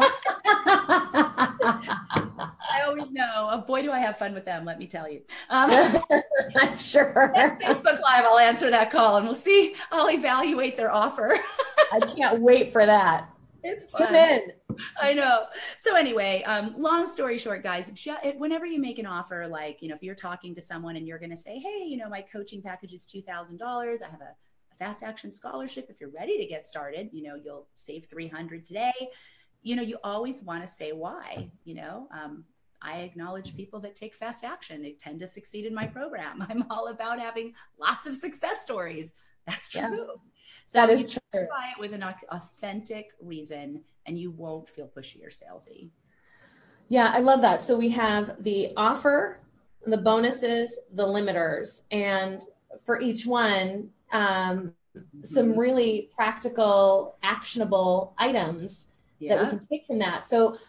Speaker 5: I always know. Oh, boy, do I have fun with them, let me tell you. Um,
Speaker 4: I'm sure.
Speaker 5: Next Facebook Live, I'll answer that call and we'll see. I'll evaluate their offer.
Speaker 4: I can't wait for that.
Speaker 5: It's fun.
Speaker 4: Tune in.
Speaker 5: I know. So anyway, um, long story short, guys, ju- whenever you make an offer, like, you know, if you're talking to someone and you're going to say, hey, you know, my coaching package is two thousand dollars. I have a, a fast action scholarship. If you're ready to get started, you know, you'll save three hundred today. You know, you always want to say why, you know, um, I acknowledge people that take fast action. They tend to succeed in my program. I'm all about having lots of success stories. That's true. Yeah. So
Speaker 4: that is true.
Speaker 5: Buy it with an authentic reason and you won't feel pushy or salesy.
Speaker 4: Yeah, I love that. So we have the offer, the bonuses, the limiters, and for each one, um, mm-hmm. some really practical, actionable items yeah. that we can take from that. So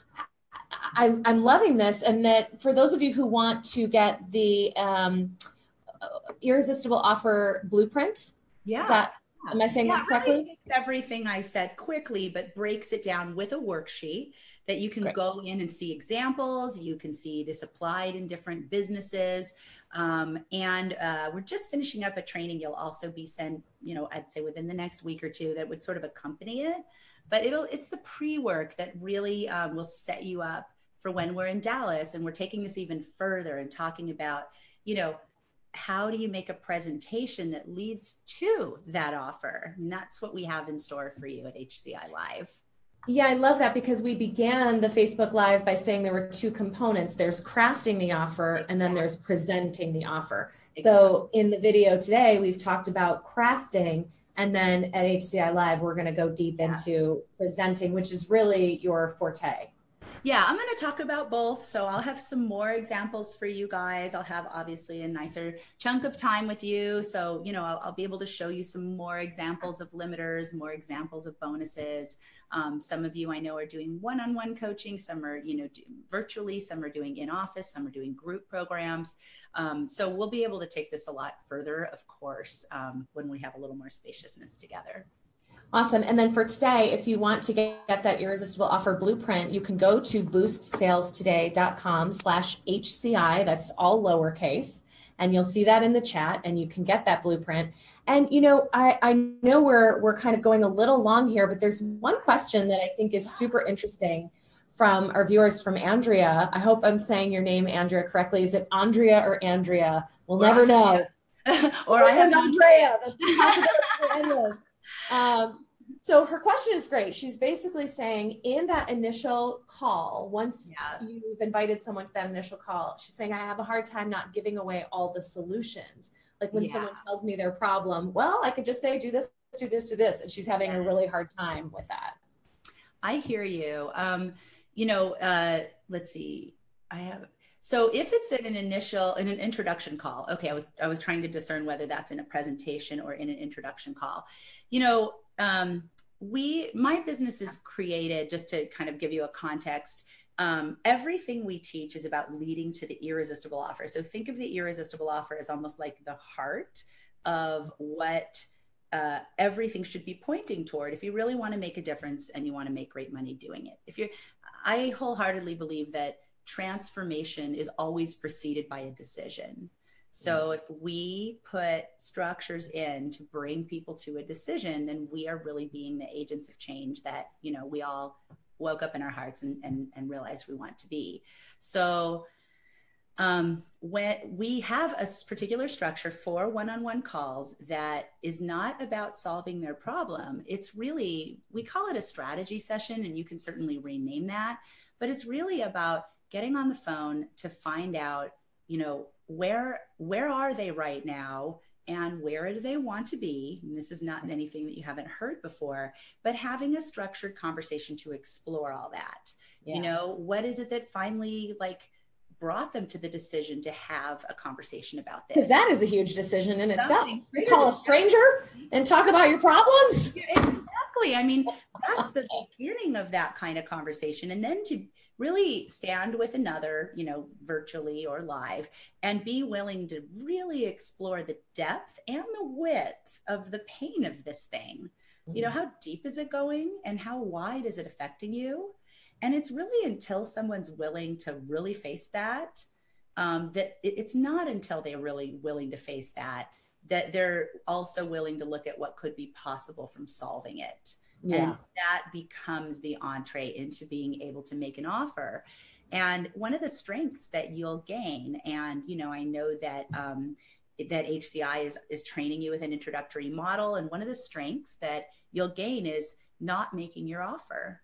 Speaker 4: I, I'm loving this. And that for those of you who want to get the um, irresistible offer blueprint,
Speaker 5: yeah.
Speaker 4: is that, am I saying
Speaker 5: yeah,
Speaker 4: that correctly?
Speaker 5: Really takes everything I said quickly, but breaks it down with a worksheet that you can Great. Go in and see examples. You can see this applied in different businesses. Um, and uh, we're just finishing up a training. You'll also be sent, you know, I'd say within the next week or two that would sort of accompany it. But it'll it's the pre-work that really um, will set you up for when we're in Dallas. And we're taking this even further and talking about, you know, how do you make a presentation that leads to that offer? And that's what we have in store for you at H C I Live.
Speaker 4: Yeah, I love that because we began the Facebook Live by saying there were two components. There's crafting the offer and then there's presenting the offer. So in the video today, we've talked about crafting, and then at H C I Live, we're going to go deep yeah. into presenting, which is really your forte.
Speaker 5: Yeah, I'm going to talk about both. So I'll have some more examples for you guys. I'll have obviously a nicer chunk of time with you. So, you know, I'll, I'll be able to show you some more examples of limiters, more examples of bonuses. Um, some of you I know are doing one-on-one coaching. Some are, you know, do, virtually, some are doing in office, some are doing group programs. Um, so we'll be able to take this a lot further, of course, um, when we have a little more spaciousness together.
Speaker 4: Awesome. And then for today, if you want to get, get that irresistible offer blueprint, you can go to boostsaletoday.com slash HCI. That's all lowercase. And you'll see that in the chat and you can get that blueprint. And, you know, I, I know we're, we're kind of going a little long here, but there's one question that I think is super interesting from our viewers from Andrea. I hope I'm saying your name, Andrea, correctly. Is it Andrea or Andrea? We'll or never know.
Speaker 5: or, or I have
Speaker 4: Andrea. The possibilities are endless. Um, so her question is great. She's basically saying in that initial call, once yeah. you've invited someone to that initial call, she's saying, I have a hard time not giving away all the solutions. Like when yeah. someone tells me their problem, well, I could just say, do this, do this, do this. And she's having yeah. a really hard time with that.
Speaker 5: I hear you. Um, you know, uh, let's see, I have, so if it's in an initial, in an introduction call, okay, I was, I was trying to discern whether that's in a presentation or in an introduction call. You know, um, we, my business is created, just to kind of give you a context, um, everything we teach is about leading to the irresistible offer. So think of the irresistible offer as almost like the heart of what uh, everything should be pointing toward if you really want to make a difference and you want to make great money doing it. If you're, I wholeheartedly believe that transformation is always preceded by a decision. So if we put structures in to bring people to a decision, then we are really being the agents of change that, you know, we all woke up in our hearts and, and, and realized we want to be. So um, when we have a particular structure for one-on-one calls that is not about solving their problem, it's really, we call it a strategy session, and you can certainly rename that, but it's really about getting on the phone to find out, you know, where, where are they right now and where do they want to be? And this is not anything that you haven't heard before, but having a structured conversation to explore all that. Yeah. You know, what is it that finally like brought them to the decision to have a conversation about this.
Speaker 4: Because that is a huge decision in itself.
Speaker 5: Something
Speaker 4: To call a stranger and talk about your problems.
Speaker 5: Exactly. I mean, that's the beginning of that kind of conversation. And then to really stand with another, you know, virtually or live, and be willing to really explore the depth and the width of the pain of this thing. You know, how deep is it going and how wide is it affecting you? And it's really until someone's willing to really face that, um, that it, it's not until they're really willing to face that, that they're also willing to look at what could be possible from solving it. Yeah. And that becomes the entree into being able to make an offer. And one of the strengths that you'll gain, and, you know, I know that, um, that H C I is, is training you with an introductory model. And one of the strengths that you'll gain is not making your offer.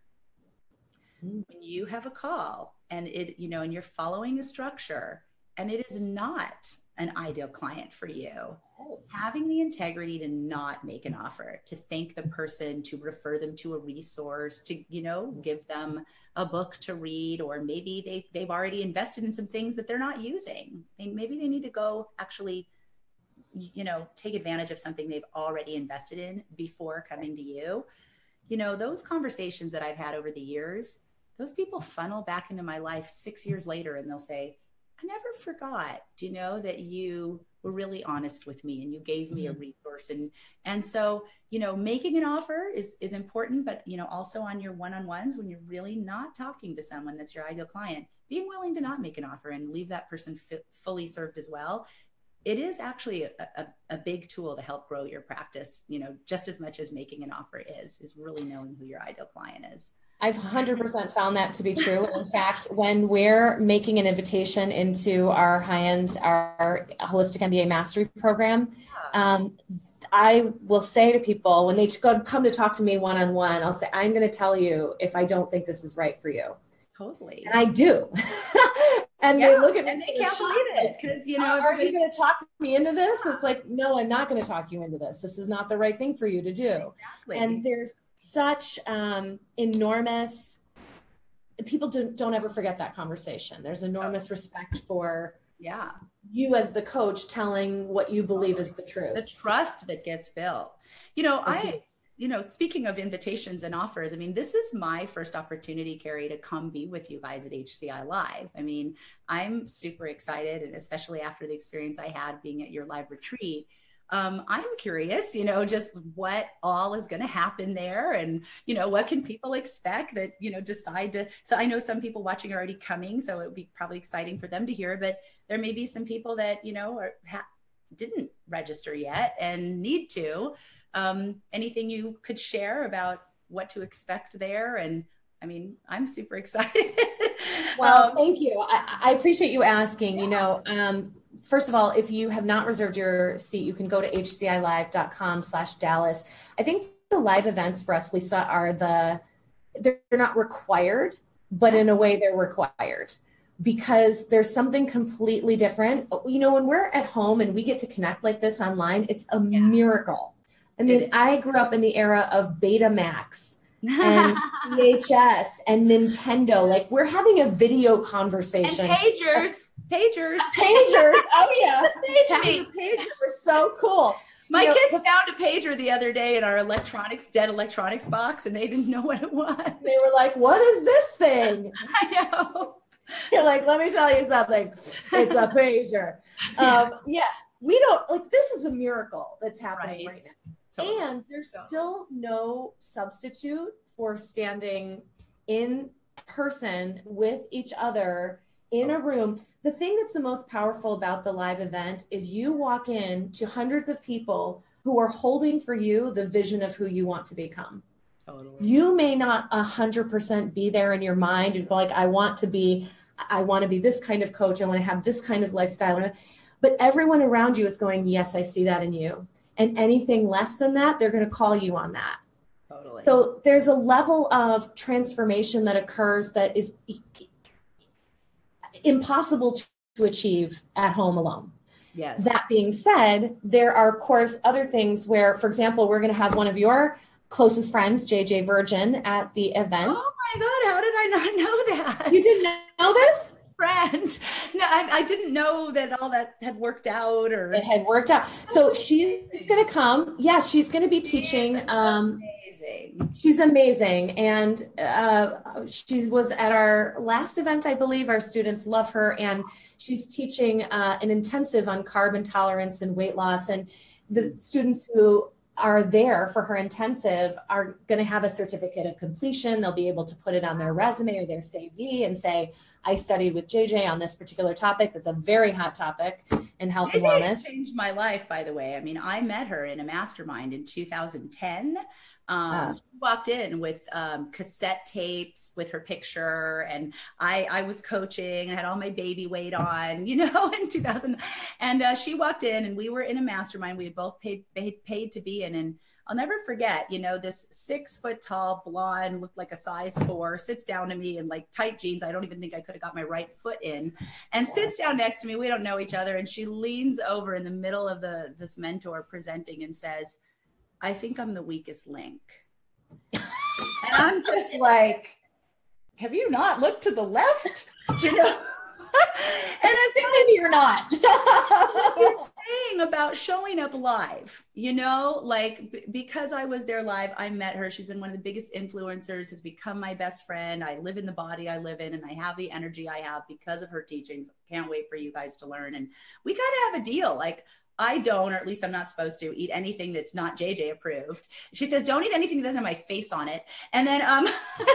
Speaker 5: When you have a call and it, you know, and you're following a structure and it is not an ideal client for you, having the integrity to not make an offer, to thank the person, to refer them to a resource, to, you know, give them a book to read, or maybe they, they've already invested in some things that they're not using. They, maybe they need to go actually, you know, take advantage of something they've already invested in before coming to you. You know, those conversations that I've had over the years, those people funnel back into my life six years later and they'll say, I never forgot, you know, that you were really honest with me and you gave me mm-hmm. a resource. And, and so, you know, making an offer is, is important, but, you know, also on your one-on-ones, when you're really not talking to someone that's your ideal client, being willing to not make an offer and leave that person f- fully served as well. It is actually a, a, a big tool to help grow your practice, you know, just as much as making an offer is, is really knowing who your ideal client is.
Speaker 4: I've one hundred percent found that to be true. In fact, when we're making an invitation into our high-end, our Holistic M B A Mastery program, um, I will say to people when they go come to talk to me one-on-one, I'll say, I'm going to tell you if I don't think this is right for you.
Speaker 5: Totally.
Speaker 4: And I do. And
Speaker 5: yeah,
Speaker 4: they look at me
Speaker 5: and they can't believe it because, you know,
Speaker 4: are you going to talk me into this? It's like, no, I'm not going to talk you into this. This is not the right thing for you to do. Exactly. And there's such um, enormous, people don't, don't ever forget that conversation. There's enormous respect for
Speaker 5: yeah,
Speaker 4: you as the coach telling what you believe is the truth.
Speaker 5: The trust that gets built. You know, As I, you, you know, speaking of invitations and offers, I mean, this is my first opportunity, Carrie, to come be with you guys at H C I Live. I mean, I'm super excited, and especially after the experience I had being at your live retreat. Um, I'm curious, you know, just what all is going to happen there, and, you know, what can people expect that, you know, decide to, so I know some people watching are already coming, so it would be probably exciting for them to hear, but there may be some people that, you know, are, ha- didn't register yet and need to. Um, anything you could share about what to expect there? And I mean, I'm super excited.
Speaker 4: Well, um, thank you. I, I appreciate you asking. Yeah. You know, um, first of all, if you have not reserved your seat, you can go to hcilive.com slash Dallas. I think the live events for us, Lisa, are the, they're not required, but in a way they're required because there's something completely different. You know, when we're at home and we get to connect like this online, it's a yeah. miracle. I mean, I grew up in the era of Betamax and V H S and Nintendo. Like, we're having a video conversation.
Speaker 5: And pagers. Pagers.
Speaker 4: Pagers. Oh, yeah. Having a pager was so cool.
Speaker 5: My
Speaker 4: you know,
Speaker 5: kids
Speaker 4: the,
Speaker 5: found a pager the other day in our electronics, dead electronics box, and they didn't know what it was.
Speaker 4: They were like, what is this thing?
Speaker 5: I know.
Speaker 4: You're like, let me tell you something. It's a pager. Um, yeah, we don't, like, this is a miracle that's happening right, right now. Totally. And there's totally. still no substitute for standing in person with each other in a room. The thing that's the most powerful about the live event is you walk in to hundreds of people who are holding for you the vision of who you want to become. Totally. You may not a hundred percent be there in your mind and go like, I want to be, I want to be this kind of coach. I want to have this kind of lifestyle. But everyone around you is going, yes, I see that in you. And anything less than that, they're going to call you on that. Totally. So there's a level of transformation that occurs that is impossible to achieve at home alone.
Speaker 5: Yes.
Speaker 4: That being said, there are, of course, other things where, for example, we're going to have one of your closest friends, J J Virgin, at the event.
Speaker 5: Oh my God, how did I not know that?
Speaker 4: You didn't know this?
Speaker 5: Friend. I, I didn't know that all that had worked out or
Speaker 4: it had worked out. So she's going to come. Yeah, she's going to be teaching. Um,
Speaker 5: amazing.
Speaker 4: She's amazing. And uh, she was at our last event, I believe. Our students love her. And she's teaching uh, an intensive on carb intolerance and weight loss. And the students who are there for her intensive are going to have a certificate of completion. They'll be able to put it on their resume or their C V and say, I studied with J J on this particular topic. That's a very hot topic in health
Speaker 5: J J
Speaker 4: and wellness.
Speaker 5: Changed my life, by the way. I mean, I met her in a mastermind in two thousand ten. Um, uh, she walked in with um, cassette tapes with her picture, and I, I was coaching. I had all my baby weight on, you know, in two thousand. And uh, she walked in, and we were in a mastermind. We had both paid paid, paid to be in, and I'll never forget, you know, this six foot tall blonde, looked like a size four, sits down to me in like tight jeans. I don't even think I could have got my right foot in, and sits down next to me. We don't know each other, and she leans over in the middle of the this mentor presenting and says, I think I'm the weakest link. And I'm just like, have you not looked to the left? Do you know? And I think
Speaker 4: maybe you're not.
Speaker 5: you're saying about showing up live, you know, like b- because I was there live, I met her. She's been one of the biggest influencers, has become my best friend. I live in the body I live in, and I have the energy I have because of her teachings. Can't wait for you guys to learn. And we got to have a deal. Like, I don't, or at least I'm not supposed to eat anything that's not J J approved. She says, don't eat anything that doesn't have my face on it. And then, um,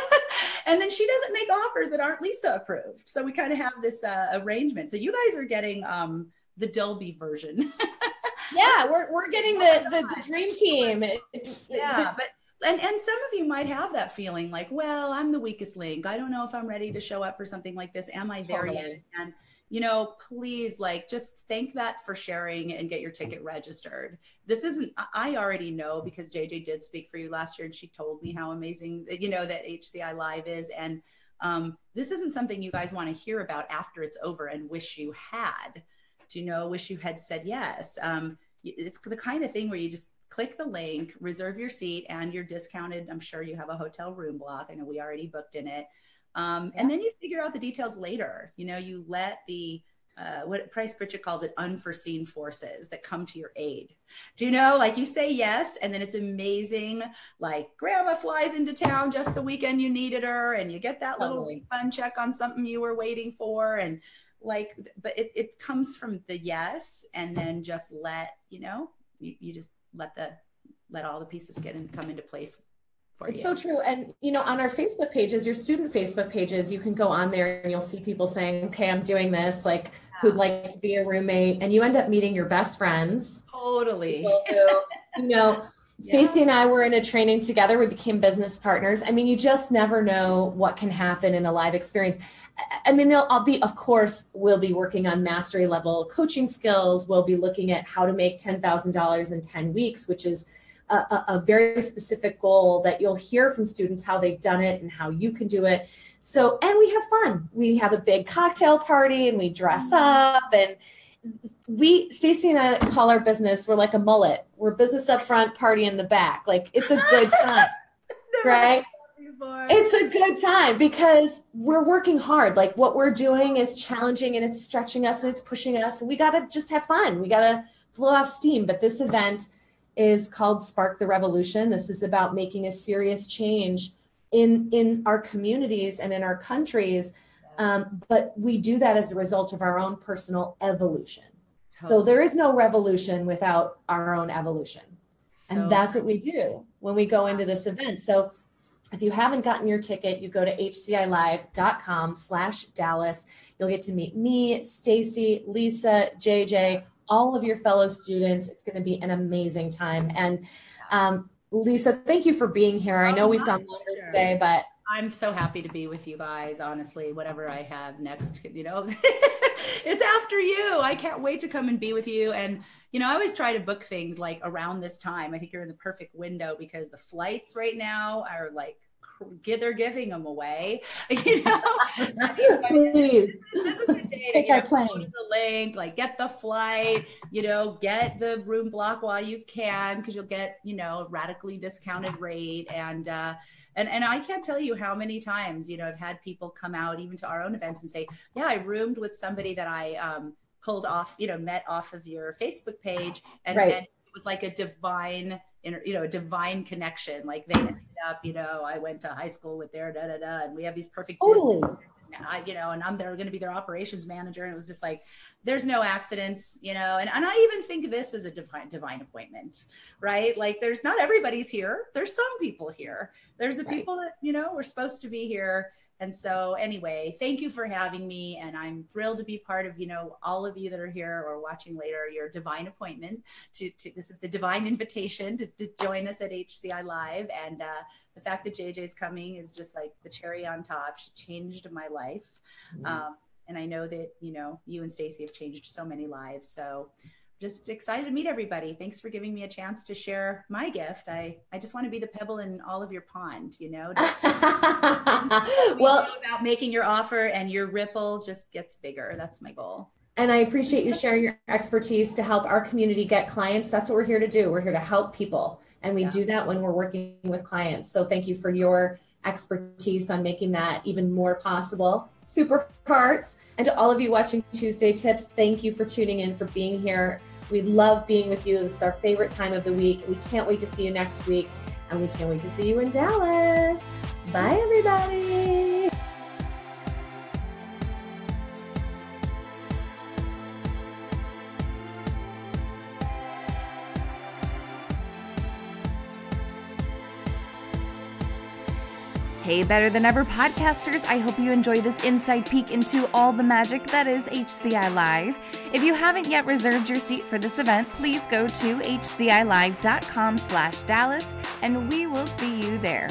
Speaker 5: and then she doesn't make offers that aren't Lisa approved. So we kind of have this uh, arrangement. So you guys are getting um, the Dolby version.
Speaker 4: Yeah, we're, we're getting the, the, the dream team.
Speaker 5: Yeah, but and, and some of you might have that feeling like, well, I'm the weakest link. I don't know if I'm ready to show up for something like this. Am I there yet? And you know, please, like, just thank that for sharing and get your ticket registered. This isn't, I already know because J J did speak for you last year, and she told me how amazing, you know, that H C I Live is. And um, this isn't something you guys want to hear about after it's over and wish you had, do you know, wish you had said yes. Um, it's the kind of thing where you just click the link, reserve your seat, and you're discounted. I'm sure you have a hotel room block. I know we already booked in it. Um, yeah. And then you figure out the details later. You know, you let the, uh, what Price Pritchett calls it, unforeseen forces that come to your aid. Do you know, like you say yes, and then it's amazing. Like grandma flies into town just the weekend you needed her, and you get that little
Speaker 4: Totally.
Speaker 5: refund check on something you were waiting for. And like, but it, it comes from the yes, and then just let, you know, you, you just let the, let all the pieces get and come into place.
Speaker 4: It's so true. And, you know, on our Facebook pages, your student Facebook pages, you can go on there and you'll see people saying, okay, I'm doing this, like yeah. who'd like to be a roommate. And you end up meeting your best friends.
Speaker 5: Totally.
Speaker 4: Who, you know, Stacy yeah. and I were in a training together. We became business partners. I mean, you just never know what can happen in a live experience. I mean, they'll all be, of course, we'll be working on mastery level coaching skills. We'll be looking at how to make ten thousand dollars in ten weeks, which is A, a very specific goal that you'll hear from students how they've done it and how you can do it. So, and we have fun. We have a big cocktail party and we dress up, and we, Stacy and I call our business, we're like a mullet. We're business up front, party in the back. Like it's a good time, right? It's a good time because we're working hard. Like what we're doing is challenging and it's stretching us and it's pushing us. And we got to just have fun. We got to blow off steam. But this event is called Spark the Revolution. This is about making a serious change in, in our communities and in our countries. Um, but we do that as a result of our own personal evolution. Totally. So there is no revolution without our own evolution. So and that's what we do when we go into this event. So if you haven't gotten your ticket, you go to hcilive.com slash Dallas. You'll get to meet me, Stacy, Lisa, J J, all of your fellow students. It's going to be an amazing time. And um, Lisa, thank you for being here. I know we've gone longer today, but
Speaker 5: I'm so happy to be with you guys. Honestly, whatever I have next, you know, it's after you. I can't wait to come and be with you. And, you know, I always try to book things like around this time. I think you're in the perfect window because the flights right now are like get they're giving them away. You know,
Speaker 4: please.
Speaker 5: This is the day
Speaker 4: Take
Speaker 5: to,
Speaker 4: our
Speaker 5: know,
Speaker 4: plane.
Speaker 5: go to the link, like get the flight, you know, get the room block while you can, because you'll get, you know, a radically discounted rate. And uh, and and I can't tell you how many times, you know, I've had people come out even to our own events and say, yeah, I roomed with somebody that I um, pulled off, you know, met off of your Facebook page, and,
Speaker 4: right.
Speaker 5: and it was like a divine, you know, a divine connection. Like they ended up, you know, I went to high school with their da da da, and we have these perfect
Speaker 4: totally.
Speaker 5: business. I, you know, and I'm there going to be their operations manager. And it was just like, there's no accidents, you know, and, and I even think this is a divine, divine appointment, right? Like there's not everybody's here. There's some people here. There's the
Speaker 4: right.
Speaker 5: people that, you know, we're supposed to be here. And so anyway, thank you for having me. And I'm thrilled to be part of, you know, all of you that are here or watching later, your divine appointment to, to this is the divine invitation to, to join us at H C I Live. And uh, the fact that J J's coming is just like the cherry on top. She changed my life. Mm-hmm. Um, and I know that, you know, you and Stacey have changed so many lives. So just excited to meet everybody. Thanks for giving me a chance to share my gift. I, I just want to be the pebble in all of your pond, you know, well, about making your offer and your ripple just gets bigger. That's my goal.
Speaker 4: And I appreciate you sharing your expertise to help our community get clients. That's what we're here to do. We're here to help people. And we yeah. do that when we're working with clients. So thank you for your expertise on making that even more possible. Super hearts. And to all of you watching Tuesday Tips, thank you for tuning in, for being here. We love being with you. This is our favorite time of the week. We can't wait to see you next week. And we can't wait to see you in Dallas. Bye, everybody.
Speaker 3: Hey, Better Than Ever podcasters, I hope you enjoy this inside peek into all the magic that is H C I Live. If you haven't yet reserved your seat for this event, please go to H C I live dot com slash Dallas, and we will see you there.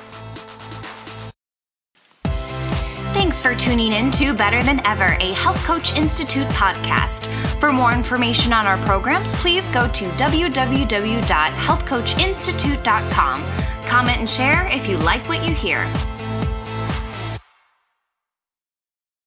Speaker 6: Thanks for tuning in to Better Than Ever, a Health Coach Institute podcast. For more information on our programs, please go to w w w dot health coach institute dot com. Comment and share if you like what you hear.